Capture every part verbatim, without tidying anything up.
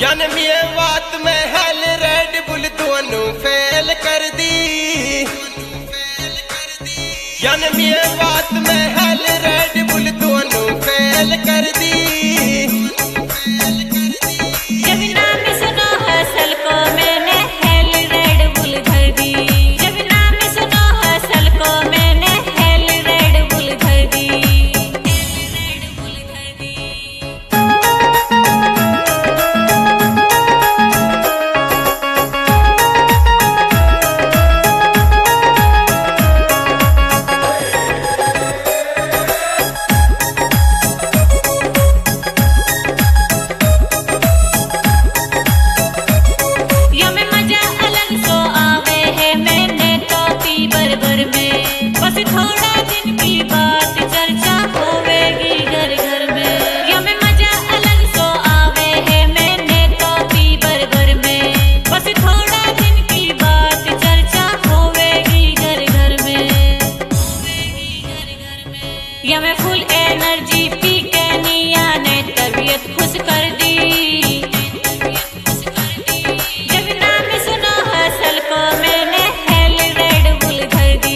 जन्मिए बात में हेल रेड बुल दोनों फेल कर दी। जन्मिए बात में हेल रेड बुल दोनों फेल कर दी। जब नाम सुनो हसल को मैंने हेल रेड बुल धर दी। जब नाम सुनो हसल को मैंने हेल रेड बुल धर दी। थोड़ा दिन की बात चर्चा होवेगी घर घर में। यमे मजा अलग सो आवे है मैंने तो पी बरबर में। बस थोड़ा दिन की बात चर्चा होवेगी घर घर में। यमे फुल एनर्जी पी के निया ने तबीयत खुश कर दी। जब नाम सुनो हसल को मैंने हेल रेड बुल धर दी।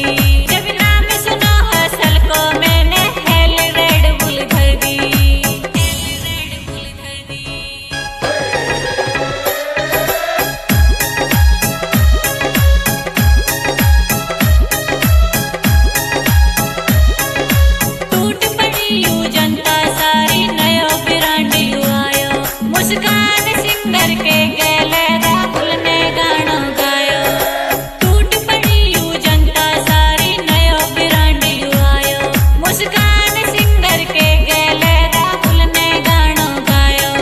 मुस्कान सिंगर के गले राहुल ने गाना गायो। टूट पड़ी यू जनता सारी नयो ब्रांड यू आयो। मुस्कान सिंगर के गले राहुल ने गाना गायो।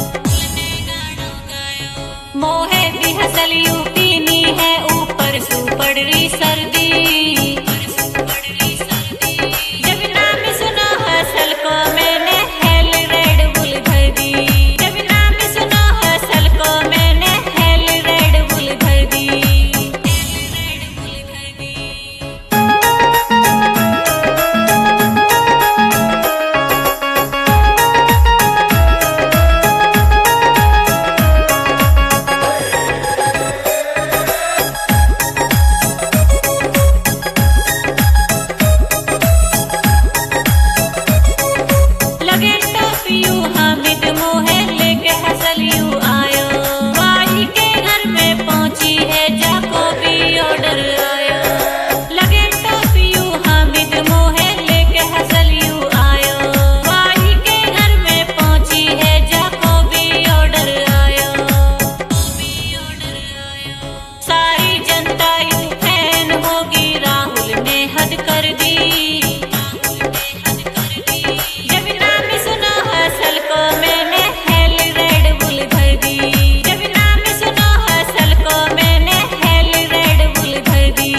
मोहे भी हसल यू पीनी है ऊपर सू पड़ रही सर्दी। जब नाम सुनो हसल को मैंने हेल रेड बुल धर दी। हामिद मोहे लेके हसल यू आयो। वाही के घर में पहुंची है जाको भी ऑर्डर आयो। लगे टॉपी यू हामिद मोहे लेके हसल यू आयो। वाही के घर में पहुंची है जाको भी ऑर्डर आयो। सारी जनता यू फैन होगी राहुल ने हद कर दी। मैंने हेल रेड बुल धर दी। जब नाम सुनो हसल को मैंने हेल रेड बुल धर दी।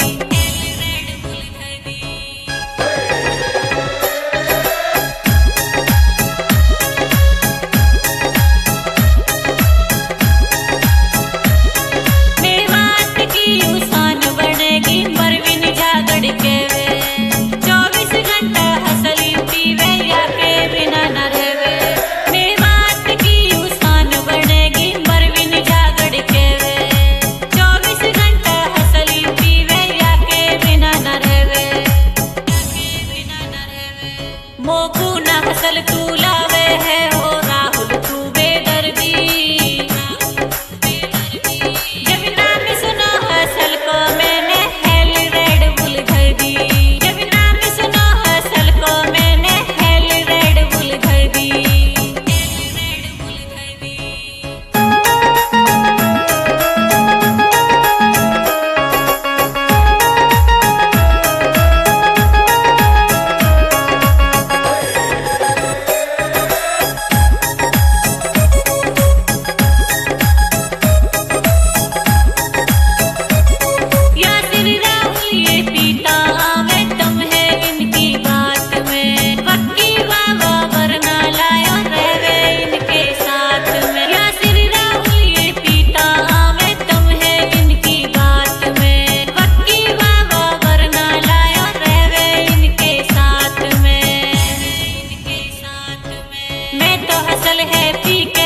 मेवात की उसान बनेगी परवीन जागड़ के वे। चौबीस घंटा हसल यू पीवे या के बिना न रहे। मोकू ना हसल तू लावे है हो राहुल तू बेदर्दी। जब नाम सुनो हसल को मैंने हेल रेड बुल धर दी। जब नाम सुनो हसल को मैंने हेल रेड बुल धर दी। मैं तो हसल है पी